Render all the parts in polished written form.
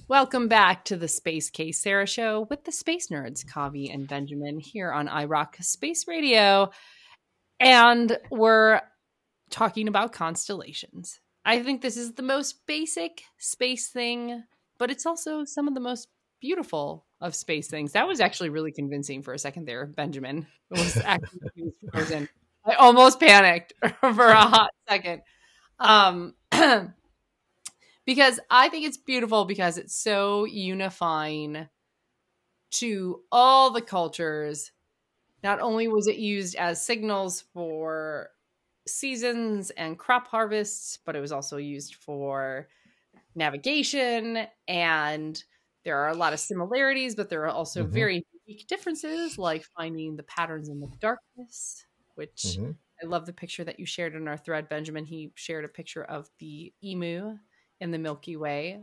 Welcome back to the Space Case Sarah Show with the Space Nerds, Kavi and Benjamin, here on iRock Space Radio. And we're talking about constellations. I think this is the most basic space thing, but it's also some of the most beautiful of space things. That was actually really convincing for a second there, Benjamin. It was actually frozen. I almost panicked for a hot second. Because I think it's beautiful because it's so unifying to all the cultures. Not only was it used as signals for seasons and crop harvests, but it was also used for navigation. And there are a lot of similarities, but there are also very unique differences, like finding the patterns in the darkness, which I love the picture that you shared in our thread, Benjamin. He shared a picture of the emu in the Milky Way.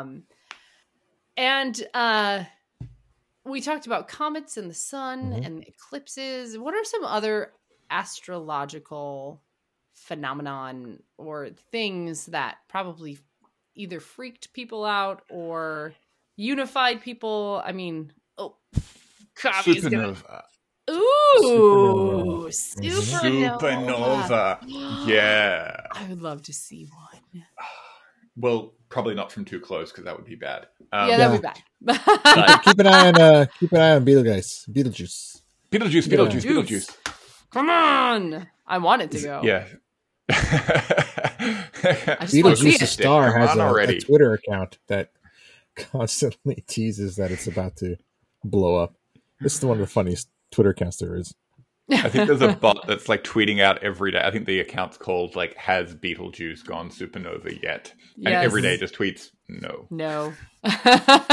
And we talked about comets and the sun and eclipses. What are some other astrological phenomenon or things that probably either freaked people out or unified people? I mean, supernova. Ooh, supernova. Yeah. I would love to see one. Well, probably not from too close because that would be bad. That would be bad. keep an eye on Betelgeuse. Betelgeuse. Come on! I want it to go. Yeah. Betelgeuse star has a Twitter account that constantly teases that it's about to blow up. This is one of the funniest Twitter accounts there is. I think there's a bot that's like tweeting out every day. I think the account's called like, has Betelgeuse gone supernova yet? And every day just tweets, no. But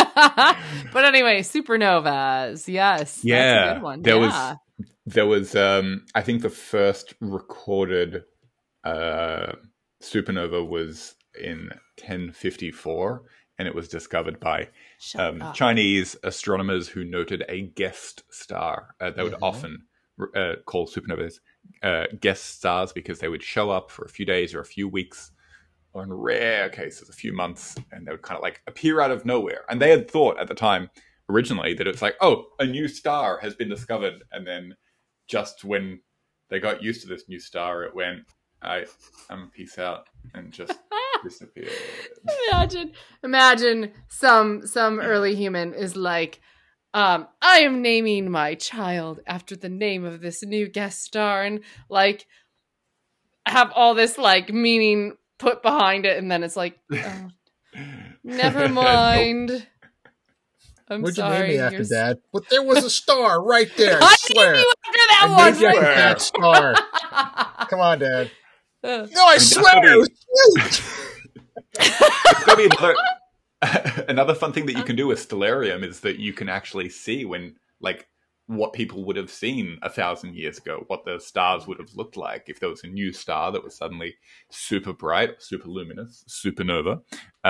anyway, supernovas. Yes. Yeah. That's a good one. There was I think the first recorded supernova was in 1054, and it was discovered by Chinese astronomers who noted a guest star. They would often call supernovas guest stars because they would show up for a few days or a few weeks, or in rare cases, a few months, and they would kind of like appear out of nowhere. And they had thought at the time originally that it's like, oh, a new star has been discovered. And then just when they got used to this new star, it went, peace out, and just disappeared. Imagine some early human is like, I am naming my child after the name of this new guest star, and like have all this like meaning put behind it, and then it's like, oh, never mind. Nope. I'm sorry. You name me after, Dad? But there was a star right there. I swear. Named you after that one. Named you after that star. Come on, Dad. No, I swear it was huge. It's gonna be another fun thing that you can do with Stellarium is that you can actually see when, like, what people would have seen 1,000 years ago, what the stars would have looked like if there was a new star that was suddenly super bright, super luminous, supernova,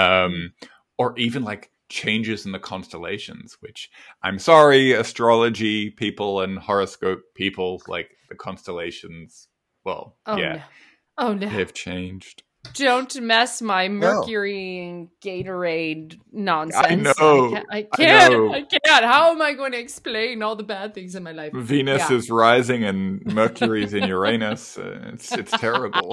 or even like changes in the constellations, which I'm sorry, astrology people and horoscope people, like the constellations, well, no, they've changed. Don't mess my Mercury and Gatorade nonsense. I know. I can't. How am I going to explain all the bad things in my life? Venus is rising and Mercury's in Uranus. It's terrible.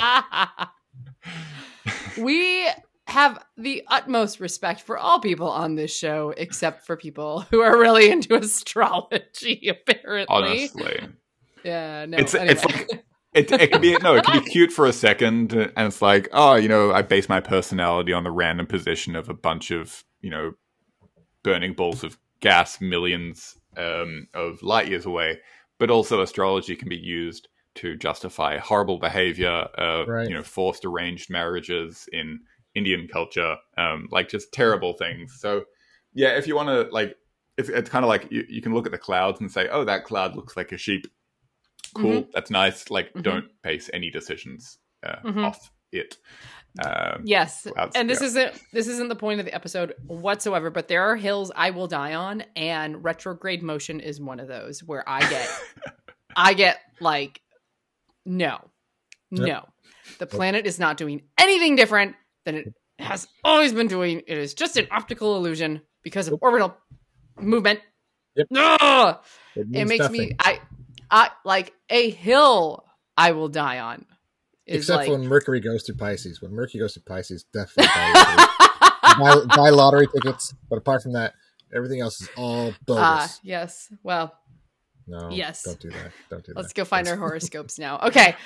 We have the utmost respect for all people on this show, except for people who are really into astrology, apparently. Honestly. Yeah, no. It's like... It can be cute for a second, and it's like, oh, I base my personality on the random position of a bunch of, burning balls of gas millions of light years away. But also astrology can be used to justify horrible behavior, forced arranged marriages in Indian culture, like just terrible things. So, yeah, if you want to, like, it's kind of like you can look at the clouds and say, oh, that cloud looks like a sheep. Cool, that's nice. Like, don't base any decisions off it. Yes, and this isn't the point of the episode whatsoever. But there are hills I will die on, and retrograde motion is one of those where I get like, no, the planet is not doing anything different than it has always been doing. It is just an optical illusion because of orbital movement. Yep. It makes me, I like a hill I will die on. Except for when Mercury goes to Pisces. When Mercury goes to Pisces, definitely buy lottery tickets. But apart from that, everything else is all bogus. Yes. Well, no. Yes. Don't do that. Let's go find our horoscopes now. Okay.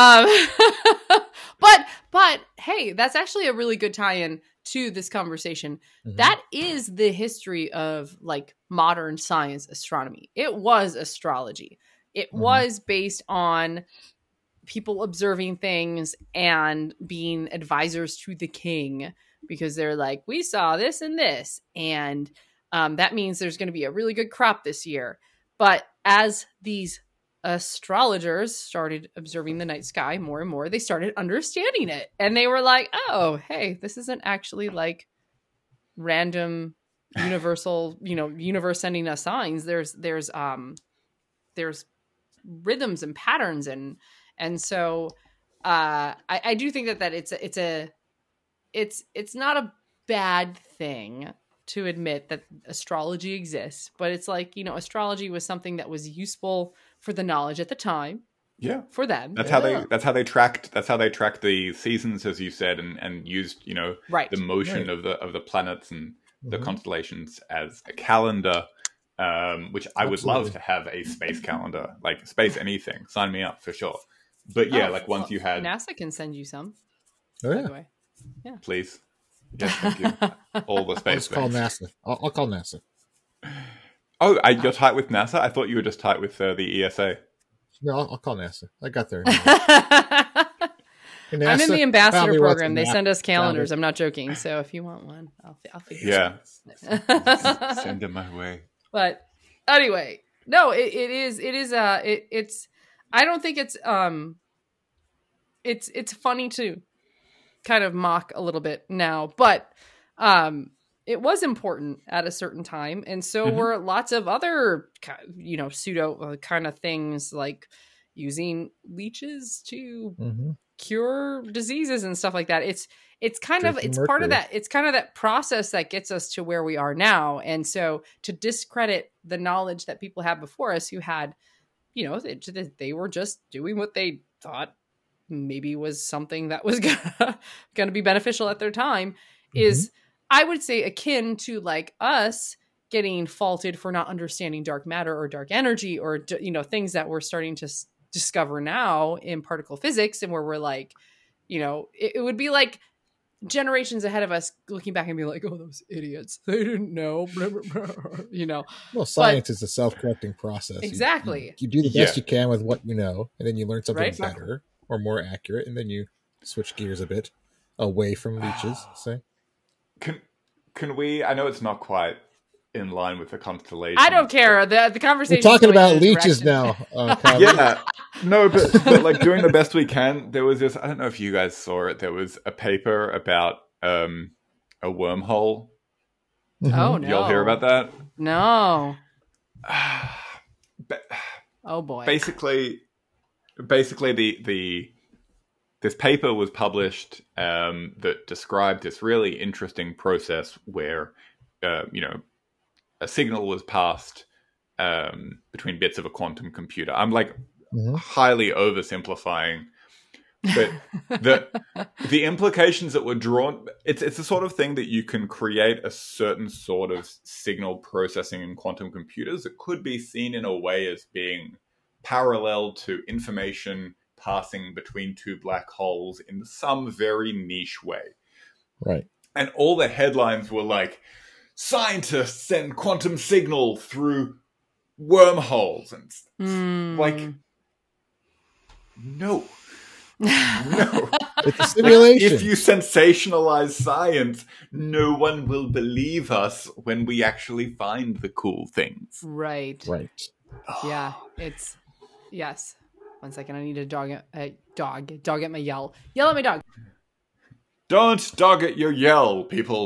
But hey, that's actually a really good tie-in to this conversation. Mm-hmm. That is the history of like modern science astronomy. It was astrology. It was based on people observing things and being advisors to the king because they're like, we saw this and this, and that means there's going to be a really good crop this year. But as these astrologers started observing the night sky more and more, they started understanding it, and they were like, oh, hey, this isn't actually like random universal, universe sending us signs. There's rhythms and patterns, and so I do think that it's not a bad thing to admit that astrology exists, but it's like, astrology was something that was useful for the knowledge at the time. Yeah. For them. That's how they tracked the seasons, as you said, and used, the motion of the planets and the constellations as a calendar, which I would love to have a space calendar, like space anything. Sign me up for sure. But yeah, once you had NASA can send you some. Oh yeah. Anyway. Yeah. Please. Yes, thank you. All the space. I'll call NASA. I'll call NASA. Oh, you're tight with NASA? I thought you were just tight with the ESA. No, I'll call NASA. I got there. NASA, I'm in the ambassador program. They send us calendars. I'm not joking. So if you want one, I'll figure it out. Send them my way. But anyway, no, it's. I don't think it's funny to kind of mock a little bit now, but it was important at a certain time, and so were lots of other pseudo kind of things, like using leeches to cure diseases and stuff like that. It's kind of part of that process that gets us to where we are now. And so to discredit the knowledge that people had before us who had, they were just doing what they thought maybe was something that was going to be beneficial at their time is, I would say, akin to like us getting faulted for not understanding dark matter or dark energy or, things that we're starting to discover now in particle physics, and where we're like, it would be like generations ahead of us looking back and be like, oh, those idiots, they didn't know, Well, science is a self-correcting process. Exactly. You do the best you can with what you know, and then you learn something better or more accurate, and then you switch gears a bit away from leeches, say. Can we, I know it's not quite in line with the constellation. I don't care. The conversation. We're talking about leeches now. Yeah. No, but like doing the best we can. There was this, I don't know if you guys saw it. There was a paper about a wormhole. Oh, no. Y'all hear about that? No. Oh boy. Basically this paper was published that described this really interesting process where a signal was passed between bits of a quantum computer. I'm like highly oversimplifying, but the implications that were drawn, it's the sort of thing that you can create a certain sort of signal processing in quantum computers that could be seen in a way as being parallel to information passing between two black holes in some very niche way. Right. And all the headlines were like, scientists send quantum signal through wormholes. And like, no. It's a simulation. If you sensationalize science, no one will believe us when we actually find the cool things. Right. Yeah, yes. 1 second, I need to dog at my yell. Yell at my dog. Don't dog at your yell, people.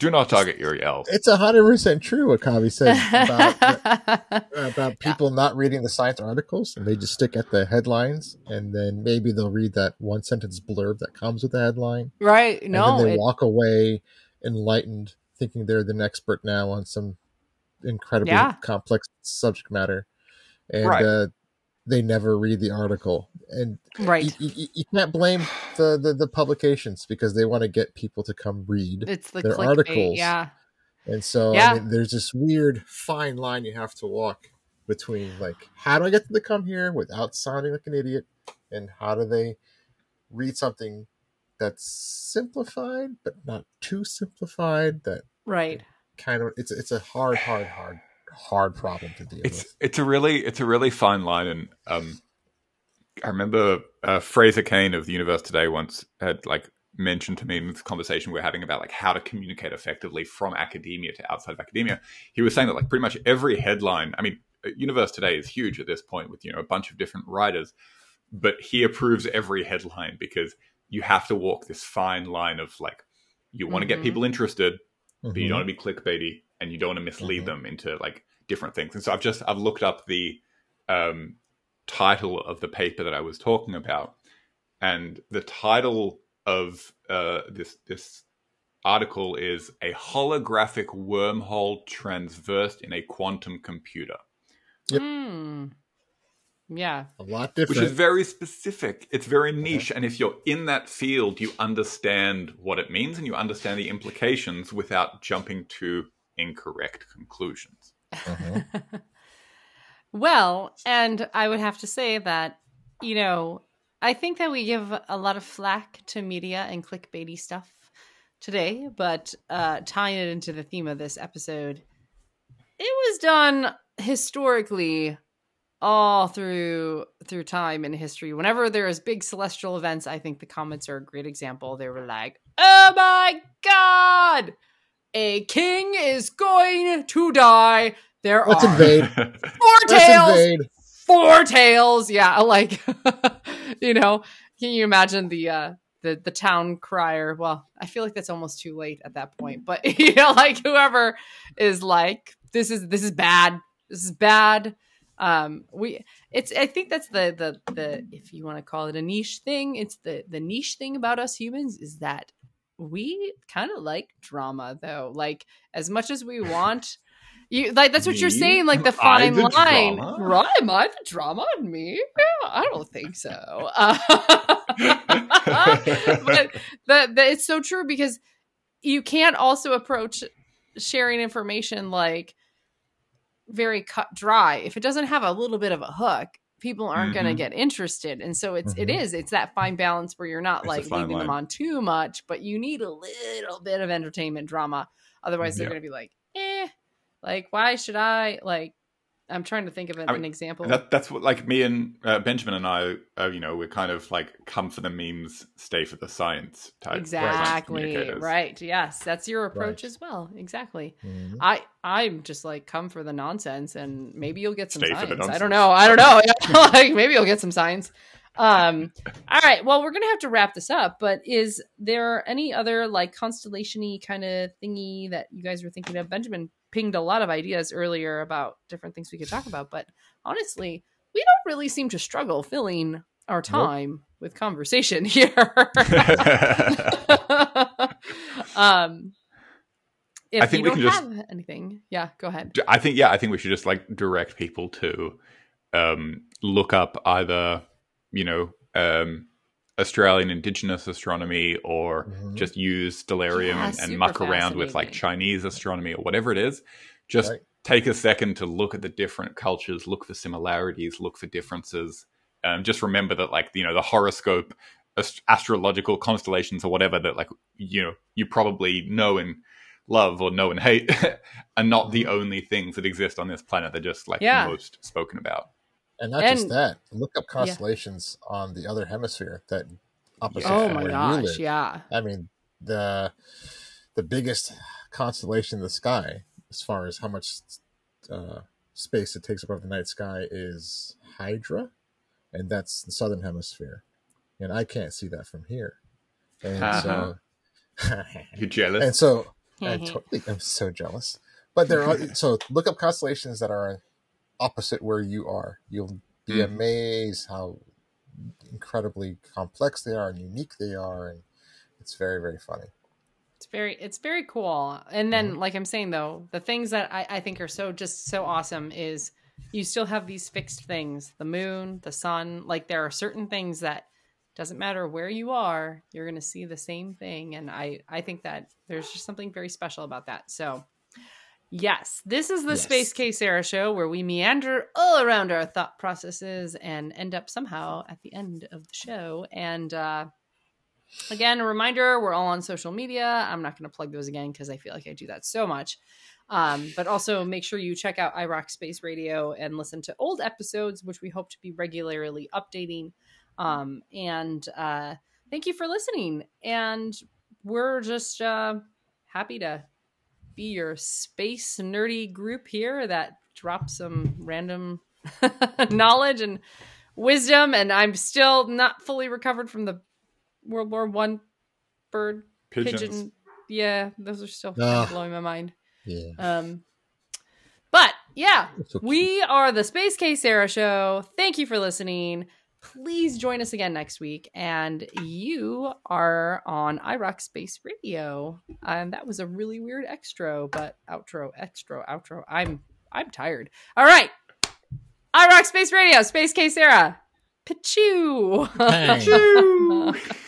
Do not target Uriel. It's 100% true what Kavi said about people not reading the science articles, and they just stick at the headlines, and then maybe they'll read that one sentence blurb that comes with the headline. Right. No. And then they walk away enlightened, thinking they're the expert now on some incredibly complex subject matter. And they never read the article. And you can't blame the publications, because they want to get people to come read their articles. Yeah. And so I mean, there's this weird fine line you have to walk between, like, how do I get them to come here without sounding like an idiot? And how do they read something that's simplified, but not too simplified? That kind of, it's a hard problem to deal with. It's a really fine line, and I remember Fraser Cain of the Universe Today once had like mentioned to me in this conversation we're having about like how to communicate effectively from academia to outside of academia. He was saying that like pretty much every headline, I mean, Universe Today is huge at this point with, you know, a bunch of different writers, but he approves every headline because you have to walk this fine line of like, you want to get people interested, but you don't want to be clickbaity, and you don't want to mislead them into like different things. And so I've looked up the title of the paper that I was talking about, and the title of this article is "A Holographic Wormhole Transversed in a Quantum Computer." Yep. Yeah. A lot different. Which is very specific. It's very niche. And if you're in that field, you understand what it means and you understand the implications without jumping to incorrect conclusions. Well, and I would have to say that, you know, I think that we give a lot of flack to media and clickbaity stuff today, but tying it into the theme of this episode, it was done historically all through time and history. Whenever there is big celestial events, I think the comets are a great example. They were like, oh my God, a king is going to die. Let's invade. Four tails. Yeah, like, you know, can you imagine the town crier? Well, I feel like that's almost too late at that point. But, you know, like whoever is like, this is bad. This is bad. I think that's the if you want to call it a niche thing, it's the niche thing about us humans is that we kind of like drama, though. Like, as much as we want, you like that's what you're saying, like the fine line. Right? Am I the drama? Me? Yeah, I don't think so. But it's so true, because you can't also approach sharing information like very cut dry. If it doesn't have a little bit of a hook, people aren't going to get interested. And so it's that fine balance where you're not like leaving them on too much, but you need a little bit of entertainment drama. Otherwise they're going to be like, like, why should I, like, I'm trying to think of an example. That's what, like, me and Benjamin and I, you know, we're kind of like come for the memes, stay for the science type. Exactly. Right. Yes. That's your approach as well. Exactly. I'm just like, come for the nonsense, and maybe you'll get some science. I don't know. Like, maybe you'll get some science. All right. Well, we're going to have to wrap this up, but is there any other like constellation-y kind of thingy that you guys were thinking of? Benjamin pinged a lot of ideas earlier about different things we could talk about, but honestly, we don't really seem to struggle filling our time with conversation here. If I think you don't have anything, go ahead. I think we should just like direct people to look up either, you know, Australian Indigenous astronomy, or just use Stellarium and muck around with like Chinese astronomy or whatever it is. Just take a second to look at the different cultures, look for similarities, look for differences. Just remember that, like, you know, the horoscope, astrological constellations or whatever that, like, you know, you probably know and love or know and hate are not the only things that exist on this planet. They're just like the most spoken about. And not just that, look up constellations on the other hemisphere that opposite. Oh my gosh, yeah. I mean, the biggest constellation in the sky, as far as how much space it takes above the night sky, is Hydra, and that's the southern hemisphere. And I can't see that from here. And so you're jealous. And so I'm so jealous. But there are, so look up constellations that are opposite where you are. You'll be amazed how incredibly complex they are and unique they are, and it's very, very funny. It's very cool. And then, like I'm saying though, the things that I think are so awesome is you still have these fixed things: the moon, the sun. Like there are certain things that doesn't matter where you are, you're going to see the same thing. And I think that there's just something very special about that. So yes, this is the Space Case Sarah show, where we meander all around our thought processes and end up somehow at the end of the show. And again, a reminder, we're all on social media. I'm not going to plug those again because I feel like I do that so much. But also make sure you check out iRock Space Radio and listen to old episodes, which we hope to be regularly updating. And thank you for listening. And we're just happy to be your space nerdy group here that drops some random knowledge and wisdom. And I'm still not fully recovered from the World War I pigeon. Yeah, those are still blowing my mind. Yeah. But yeah, we are the Space Case Sarah show. Thank you for listening. Please join us again next week. And you are on iRock Space Radio. That was a really weird outro. I'm tired. All right. iRock Space Radio, Space Case Sarah. Pachoo. Pachoo.